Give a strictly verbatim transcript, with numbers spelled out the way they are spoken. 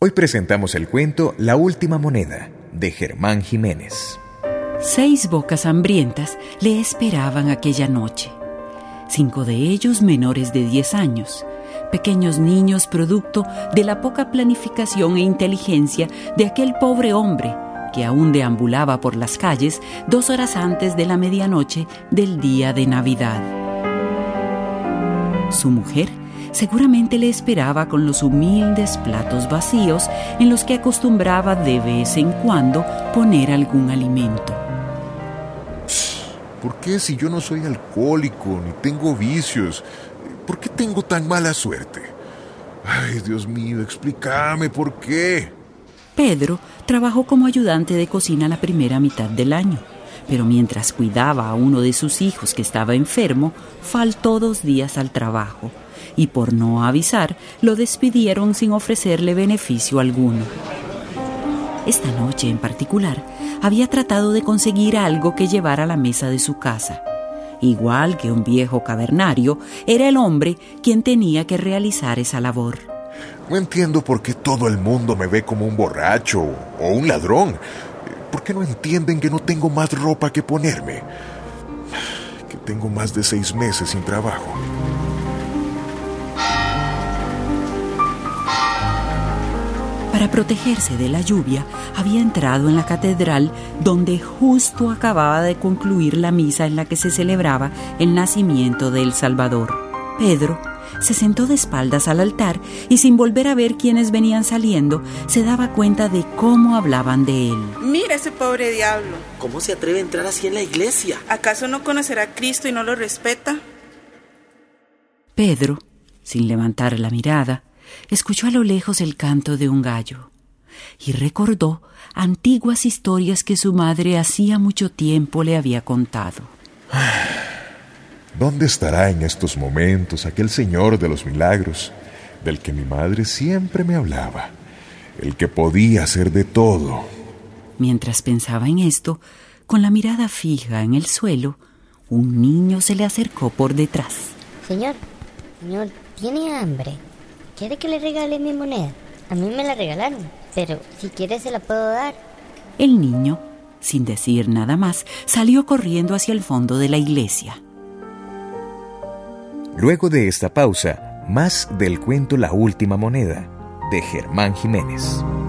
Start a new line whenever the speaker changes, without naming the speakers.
Hoy presentamos el cuento La última moneda, de Germán Jiménez.
Seis bocas hambrientas le esperaban aquella noche. Cinco de ellos menores de diez años, pequeños niños producto de la poca planificación e inteligencia de aquel pobre hombre que aún deambulaba por las calles dos horas antes de la medianoche del día de Navidad. Su mujer seguramente le esperaba con los humildes platos vacíos en los que acostumbraba de vez en cuando poner algún alimento.
¿Por qué si yo no soy alcohólico ni tengo vicios? ¿Por qué tengo tan mala suerte? Ay, Dios mío, explícame por qué.
Pedro trabajó como ayudante de cocina la primera mitad del año, pero mientras cuidaba a uno de sus hijos que estaba enfermo, faltó dos días al trabajo y por no avisar lo despidieron sin ofrecerle beneficio alguno. Esta noche en particular había tratado de conseguir algo que llevar a la mesa de su casa. Igual que un viejo cavernario, era el hombre quien tenía que realizar esa labor.
No entiendo por qué todo el mundo me ve como un borracho o un ladrón. ¿Por qué no entienden que no tengo más ropa que ponerme? Que tengo más de seis meses sin trabajo.
Para protegerse de la lluvia, había entrado en la catedral donde justo acababa de concluir la misa en la que se celebraba el nacimiento de El Salvador. Pedro se sentó de espaldas al altar y sin volver a ver quiénes venían saliendo, se daba cuenta de cómo hablaban de él.
Mira ese pobre diablo.
¿Cómo se atreve a entrar así en la iglesia?
¿Acaso no conocerá a Cristo y no lo respeta?
Pedro, sin levantar la mirada, escuchó a lo lejos el canto de un gallo y recordó antiguas historias que su madre hacía mucho tiempo le había contado.
¿Dónde estará en estos momentos aquel Señor de los milagros, del que mi madre siempre me hablaba, el que podía hacer de todo?
Mientras pensaba en esto, con la mirada fija en el suelo, un niño se le acercó por detrás.
Señor, señor, ¿tiene hambre? ¿Quiere que le regale mi moneda? A mí me la regalaron, pero si quiere se la puedo dar.
El niño, sin decir nada más, salió corriendo hacia el fondo de la iglesia.
Luego de esta pausa, más del cuento La última moneda, de Germán Jiménez.